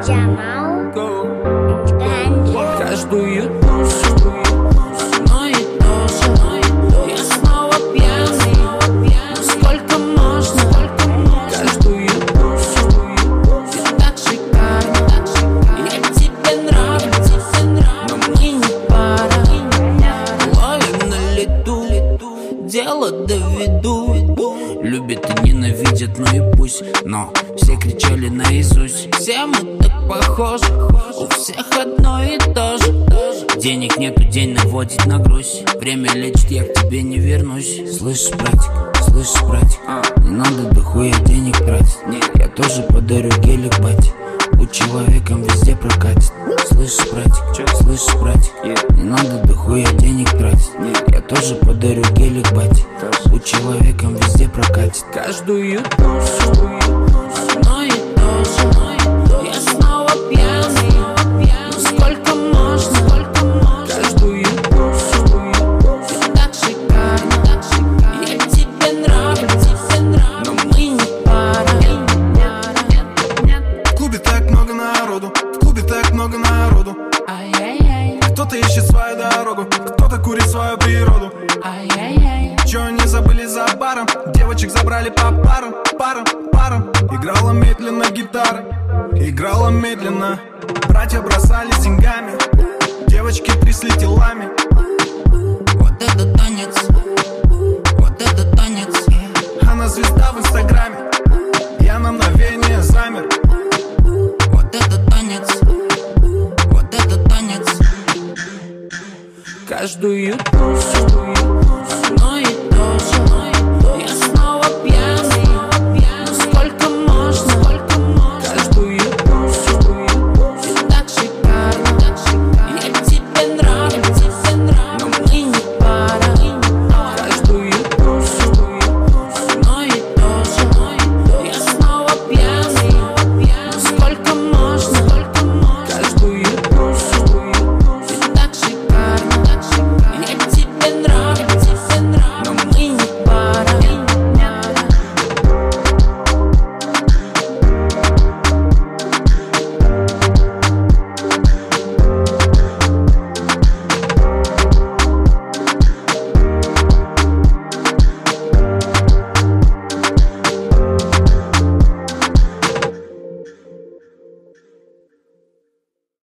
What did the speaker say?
Jamal Каждую душу одно и то же. Я снова пьяный, но сколько можно? Каждую душу ты так шикарна. Я тебе нравлюсь, но мы не пара. Ловим на лету, дело доведу. Любят и ненавидят, ну и пусть. Но все кричали наизусть. Все мы так похожи, у всех одно и то же. Денег нету, день наводит на грусть. Время лечит, я к тебе не вернусь. Слышишь, братик, не надо дохуя денег тратить. Я тоже подарю гелик, бать. Будь человеком, везде прокатит. Слышишь, братик, не надо дохуя денег тратить. Я тоже подарю гелик, бать. Будь человеком, везде прокатит. Каждую душу одно и то же. Я снова пьяный, но сколько можно? Каждую душу ты так шикарна. Я тебе нравлюсь, но мы не пара. В клубе так много народу, в клубе так много народу. Кто-то ищет свою дорогу, кто-то курит свою природу. Чё они забыли за баром? Девочек забрали по парам. Играла медленно гитара, играла медленно. Братья бросались деньгами, девочки трясли телами. Вот это танец, вот это танец. Она звезда в инстаграме, я на мгновение замер. Вот это танец, вот это танец. Каждую душу